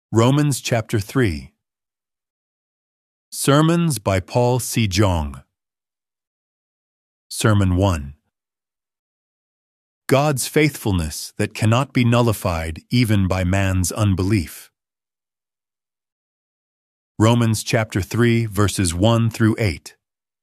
Romans chapter 3. Sermons by Paul C. Jong. Sermon 1. God's faithfulness that cannot be nullified even by man's unbelief. Romans chapter 3, verses 1 through 8.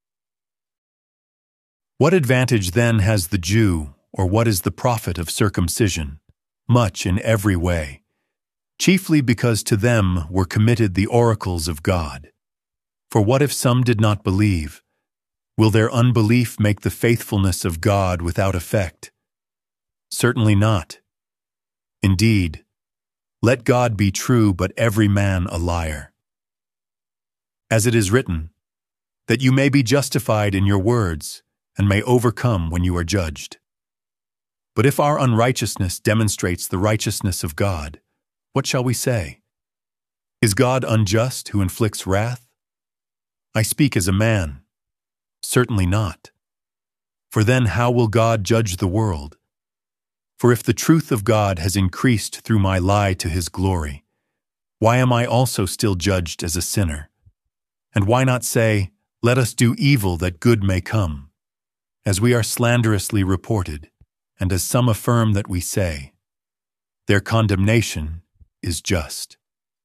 What advantage then has the Jew, or what is the profit of circumcision? Much in every way. Chiefly because to them were committed the oracles of God. For what if some did not believe? Will their unbelief make the faithfulness of God without effect? Certainly not. Indeed, let God be true, but every man a liar. As it is written, that you may be justified in your words, and may overcome when you are judged. But if our unrighteousness demonstrates the righteousness of God, what shall we say? Is God unjust who inflicts wrath? I speak as a man. Certainly not. For then how will God judge the world? For if the truth of God has increased through my lie to his glory, why am I also still judged as a sinner? And why not say, let us do evil that good may come, as we are slanderously reported, and as some affirm that we say, their condemnation is just.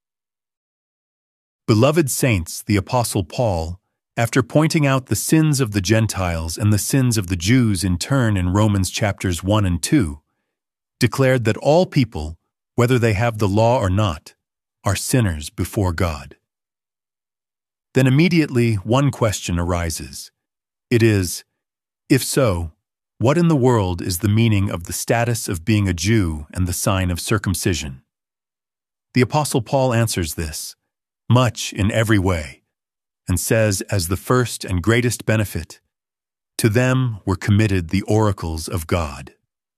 Beloved saints, the Apostle Paul, after pointing out the sins of the Gentiles and the sins of the Jews in turn in Romans chapters 1 and 2, declared that all people, whether they have the law or not, are sinners before God. Then immediately one question arises. It is, if so, what in the world is the meaning of the status of being a Jew and the sign of circumcision? The Apostle Paul answers this, much in every way, and says as the first and greatest benefit, to them were committed the oracles of God.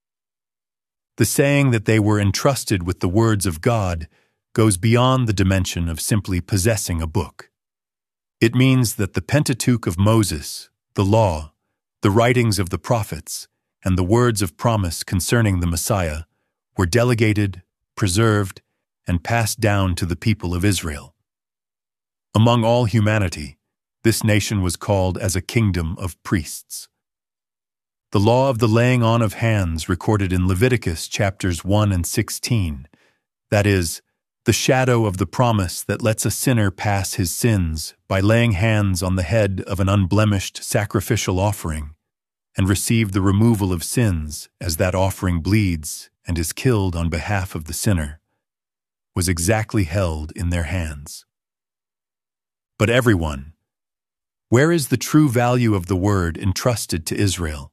The saying that they were entrusted with the words of God goes beyond the dimension of simply possessing a book. It means that the Pentateuch of Moses, the law, the writings of the prophets, and the words of promise concerning the Messiah were delegated, preserved, and passed down to the people of Israel. Among all humanity, this nation was called as a kingdom of priests. The law of the laying on of hands recorded in Leviticus chapters 1 and 16, that is, the shadow of the promise that lets a sinner pass his sins by laying hands on the head of an unblemished sacrificial offering and receive the removal of sins as that offering bleeds and is killed on behalf of the sinner, was exactly held in their hands. But everyone, where is the true value of the word entrusted to Israel?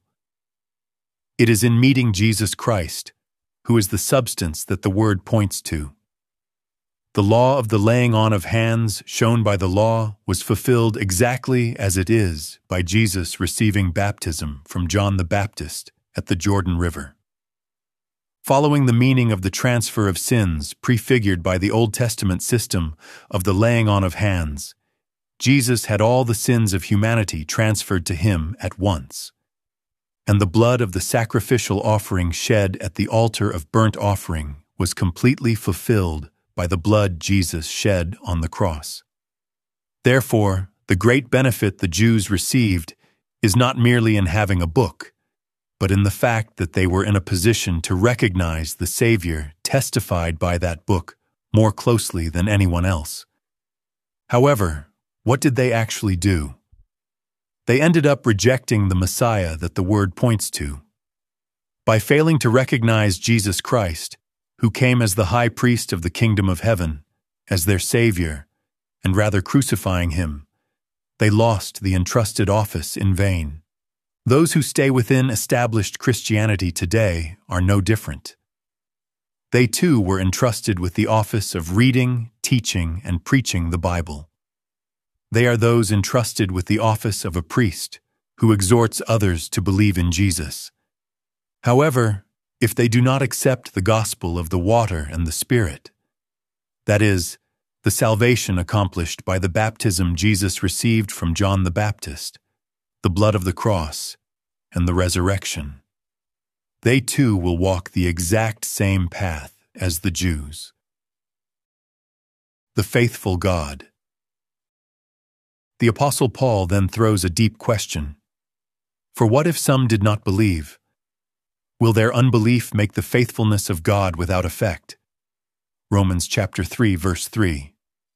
It is in meeting Jesus Christ, who is the substance that the word points to. The law of the laying on of hands shown by the law was fulfilled exactly as it is by Jesus receiving baptism from John the Baptist at the Jordan River. Following the meaning of the transfer of sins prefigured by the Old Testament system of the laying on of hands, Jesus had all the sins of humanity transferred to him at once. And the blood of the sacrificial offering shed at the altar of burnt offering was completely fulfilled by the blood Jesus shed on the cross. Therefore, the great benefit the Jews received is not merely in having a book, but in the fact that they were in a position to recognize the Savior testified by that book more closely than anyone else. However, what did they actually do? They ended up rejecting the Messiah that the word points to. By failing to recognize Jesus Christ, who came as the high priest of the kingdom of heaven, as their Savior, and rather crucifying him, they lost the entrusted office in vain. Those who stay within established Christianity today are no different. They too were entrusted with the office of reading, teaching, and preaching the Bible. They are those entrusted with the office of a priest who exhorts others to believe in Jesus. However, if they do not accept the gospel of the water and the Spirit, that is, the salvation accomplished by the baptism Jesus received from John the Baptist, the blood of the cross, and the resurrection, they too will walk the exact same path as the Jews. the faithful God. The Apostle Paul then throws a deep question. For what if some did not believe? Will their unbelief make the faithfulness of God without effect? Romans chapter 3, verse 3.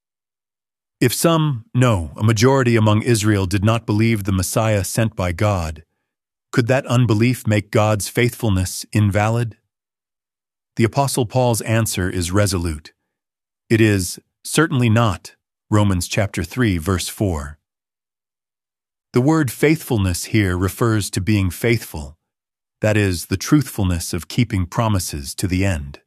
If some, no, a majority among Israel did not believe the Messiah sent by God, could that unbelief make God's faithfulness invalid? The Apostle Paul's answer is resolute. It is, certainly not, Romans chapter 3, verse 4. The word faithfulness here refers to being faithful, that is, the truthfulness of keeping promises to the end.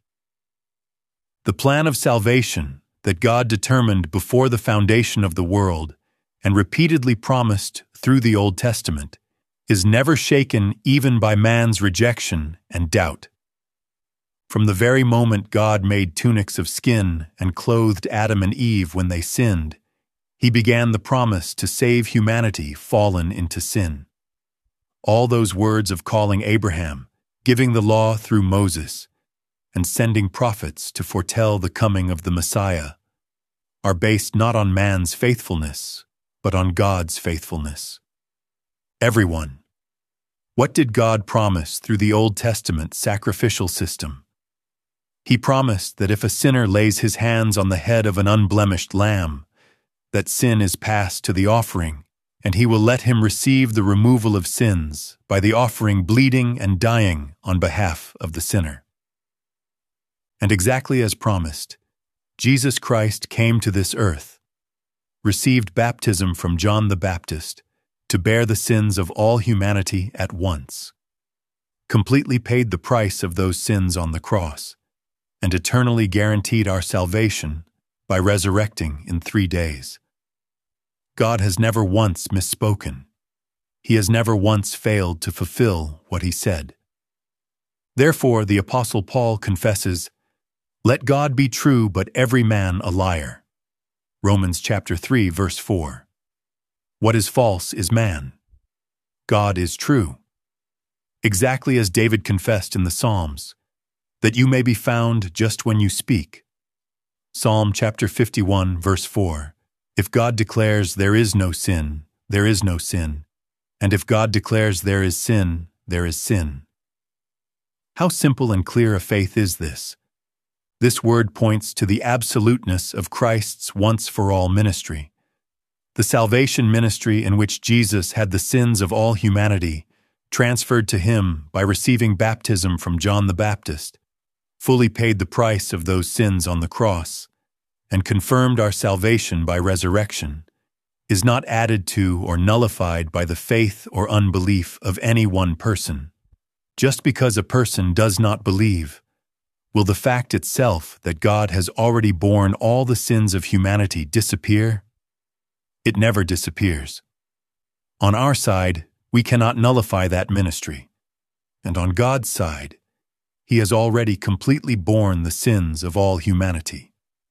The plan of salvation that God determined before the foundation of the world and repeatedly promised through the Old Testament is never shaken even by man's rejection and doubt. From the very moment God made tunics of skin and clothed Adam and Eve when they sinned, He began the promise to save humanity fallen into sin. All those words of calling Abraham, giving the law through Moses, and sending prophets to foretell the coming of the Messiah are based not on man's faithfulness, but on God's faithfulness. Everyone. What did God promise through the Old Testament sacrificial system? He promised that if a sinner lays his hands on the head of an unblemished lamb, that sin is passed to the offering, and He will let him receive the removal of sins by the offering bleeding and dying on behalf of the sinner. And exactly as promised, Jesus Christ came to this earth, received baptism from John the Baptist to bear the sins of all humanity at once, completely paid the price of those sins on the cross, and eternally guaranteed our salvation by resurrecting in 3 days. God has never once misspoken. He has never once failed to fulfill what He said. Therefore, the Apostle Paul confesses, "Let God be true, but every man a liar." Romans chapter 3, verse 4. What is false is man. God is true. Exactly as David confessed in the Psalms, that you may be found just when you speak. Psalm chapter 51, verse 4. If God declares there is no sin, there is no sin. And if God declares there is sin, there is sin. How simple and clear a faith is this? This word points to the absoluteness of Christ's once-for-all ministry. The salvation ministry in which Jesus had the sins of all humanity transferred to Him by receiving baptism from John the Baptist, fully paid the price of those sins on the cross, and confirmed our salvation by resurrection, is not added to or nullified by the faith or unbelief of any one person. Just because a person does not believe, will the fact itself that God has already borne all the sins of humanity disappear? It never disappears. On our side, we cannot nullify that ministry, and on God's side, He has already completely borne the sins of all humanity.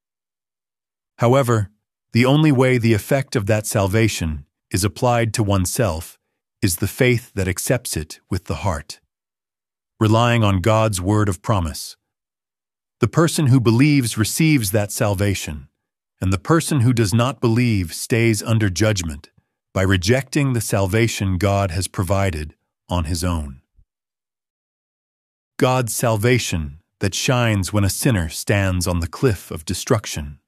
However, the only way the effect of that salvation is applied to oneself is the faith that accepts it with the heart, relying on God's word of promise. The person who believes receives that salvation, and the person who does not believe stays under judgment by rejecting the salvation God has provided on His own. God's salvation that shines when a sinner stands on the cliff of destruction.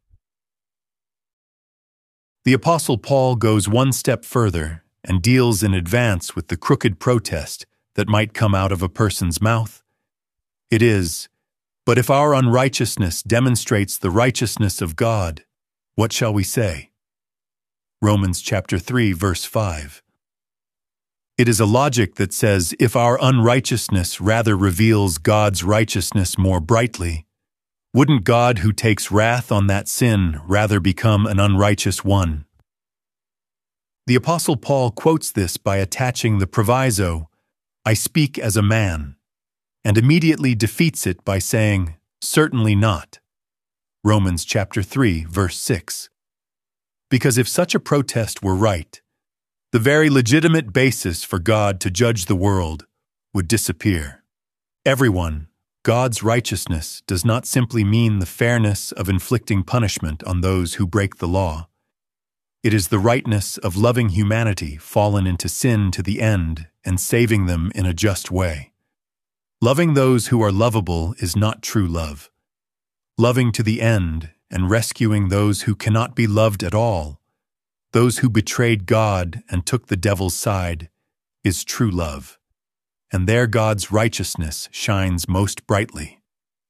The Apostle Paul goes one step further and deals in advance with the crooked protest that might come out of a person's mouth. It is, "But if our unrighteousness demonstrates the righteousness of God, what shall we say?" Romans chapter 3, verse 5. It is a logic that says if our unrighteousness rather reveals God's righteousness more brightly, wouldn't God who takes wrath on that sin rather become an unrighteous one? The Apostle Paul quotes this by attaching the proviso, "I speak as a man," and immediately defeats it by saying, "Certainly not." Romans chapter 3, verse 6. Because if such a protest were right, the very legitimate basis for God to judge the world would disappear. Everyone, God's righteousness does not simply mean the fairness of inflicting punishment on those who break the law. It is the rightness of loving humanity fallen into sin to the end and saving them in a just way. Loving those who are lovable is not true love. Loving to the end and rescuing those who cannot be loved at all, those who betrayed God and took the devil's side, is true love. And there God's righteousness shines most brightly.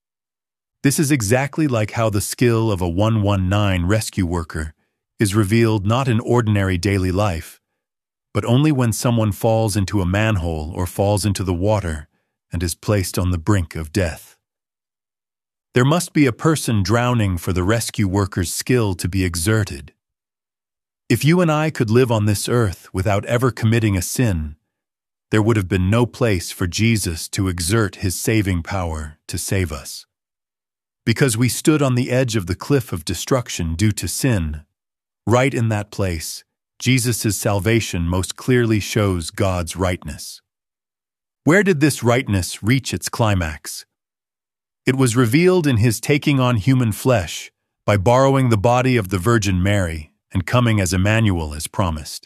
This is exactly like how the skill of a 119 rescue worker is revealed not in ordinary daily life, but only when someone falls into a manhole or falls into the water and is placed on the brink of death. There must be a person drowning for the rescue worker's skill to be exerted. If you and I could live on this earth without ever committing a sin, there would have been no place for Jesus to exert his saving power to save us. Because we stood on the edge of the cliff of destruction due to sin, right in that place, Jesus' salvation most clearly shows God's rightness. Where did this rightness reach its climax? It was revealed in his taking on human flesh by borrowing the body of the Virgin Mary and coming as Emmanuel as promised.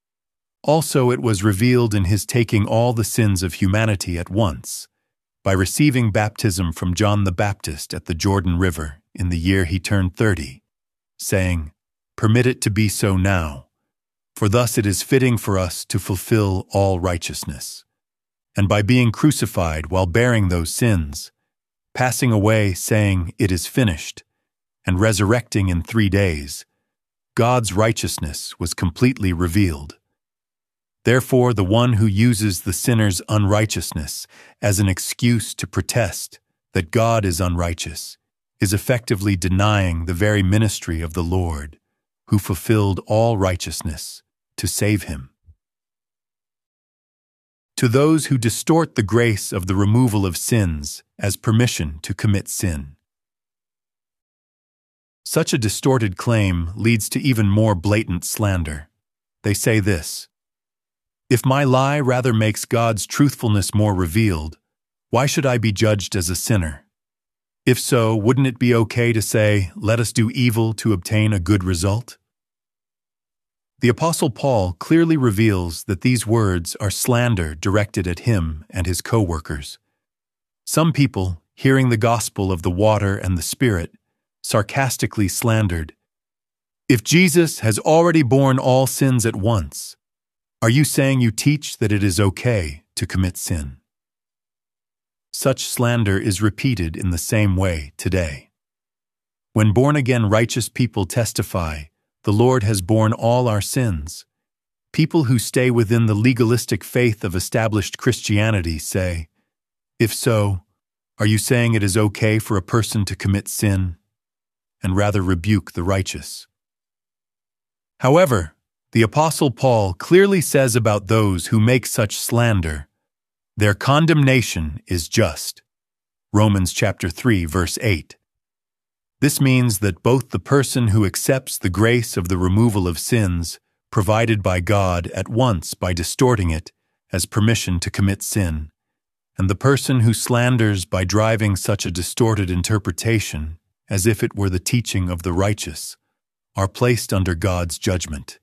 Also, it was revealed in his taking all the sins of humanity at once, by receiving baptism from John the Baptist at the Jordan River in the year he turned 30, saying, "Permit it to be so now, for thus it is fitting for us to fulfill all righteousness." And by being crucified while bearing those sins, passing away saying, "It is finished," and resurrecting in 3 days, God's righteousness was completely revealed. Therefore, the one who uses the sinner's unrighteousness as an excuse to protest that God is unrighteous is effectively denying the very ministry of the Lord, who fulfilled all righteousness to save him. To those who distort the grace of the removal of sins as permission to commit sin. Such a distorted claim leads to even more blatant slander. They say this: "If my lie rather makes God's truthfulness more revealed, why should I be judged as a sinner? If so, wouldn't it be okay to say, 'Let us do evil to obtain a good result'?" The Apostle Paul clearly reveals that these words are slander directed at him and his co-workers. Some people, hearing the gospel of the water and the Spirit, sarcastically slandered, "If Jesus has already borne all sins at once, are you saying you teach that it is okay to commit sin?" Such slander is repeated in the same way today. When born-again righteous people testify, "The Lord has borne all our sins," people who stay within the legalistic faith of established Christianity say, "If so, are you saying it is okay for a person to commit sin?" and rather rebuke the righteous. However, the Apostle Paul clearly says about those who make such slander, "Their condemnation is just." Romans chapter 3, verse 8. This means that both the person who accepts the grace of the removal of sins provided by God at once by distorting it as permission to commit sin, and the person who slanders by driving such a distorted interpretation as if it were the teaching of the righteous, are placed under God's judgment.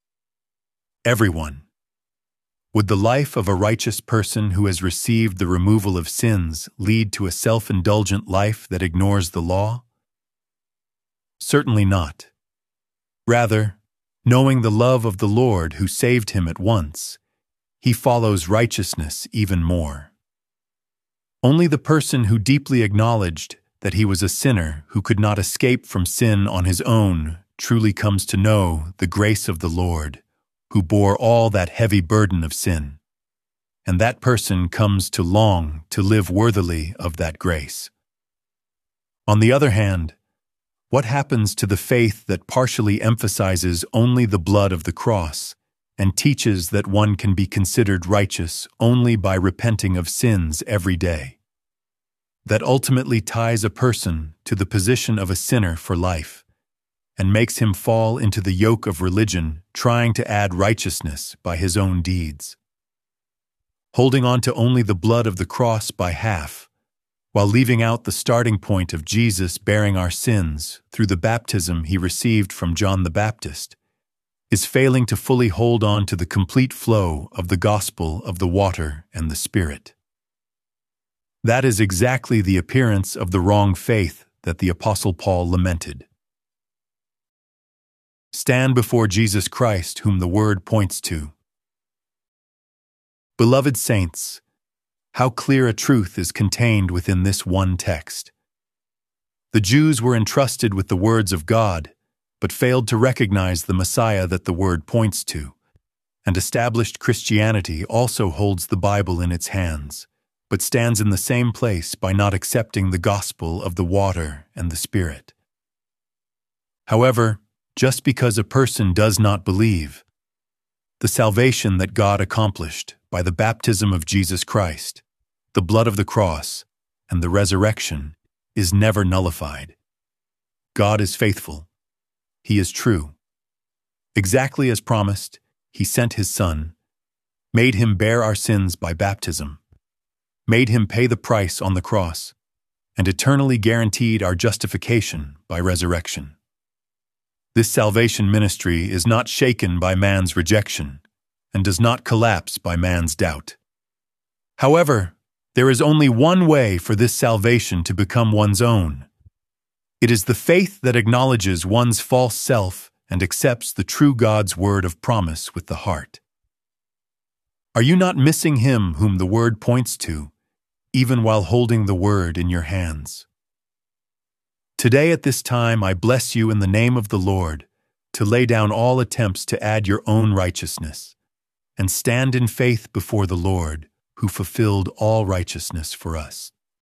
Everyone. Would the life of a righteous person who has received the removal of sins lead to a self-indulgent life that ignores the law? Certainly not. Rather, knowing the love of the Lord who saved him at once, he follows righteousness even more. Only the person who deeply acknowledged that he was a sinner who could not escape from sin on his own truly comes to know the grace of the Lord, who bore all that heavy burden of sin, and that person comes to long to live worthily of that grace. On the other hand, what happens to the faith that partially emphasizes only the blood of the cross and teaches that one can be considered righteous only by repenting of sins every day? That ultimately ties a person to the position of a sinner for life and makes him fall into the yoke of religion, trying to add righteousness by his own deeds. Holding on to only the blood of the cross by half, while leaving out the starting point of Jesus bearing our sins through the baptism he received from John the Baptist, is failing to fully hold on to the complete flow of the gospel of the water and the Spirit. That is exactly the appearance of the wrong faith that the Apostle Paul lamented. Stand before Jesus Christ, whom the Word points to. Beloved saints, how clear a truth is contained within this one text. The Jews were entrusted with the words of God, but failed to recognize the Messiah that the Word points to, and established Christianity also holds the Bible in its hands, but stands in the same place by not accepting the gospel of the water and the Spirit. However, just because a person does not believe, the salvation that God accomplished by the baptism of Jesus Christ, the blood of the cross, and the resurrection is never nullified. God is faithful. He is true. Exactly as promised, He sent His Son, made Him bear our sins by baptism, made Him pay the price on the cross, and eternally guaranteed our justification by resurrection. This salvation ministry is not shaken by man's rejection and does not collapse by man's doubt. However, there is only one way for this salvation to become one's own. It is the faith that acknowledges one's false self and accepts the true God's word of promise with the heart. Are you not missing Him whom the Word points to, even while holding the Word in your hands? Today at this time I bless you in the name of the Lord to lay down all attempts to add your own righteousness and stand in faith before the Lord who fulfilled all righteousness for us.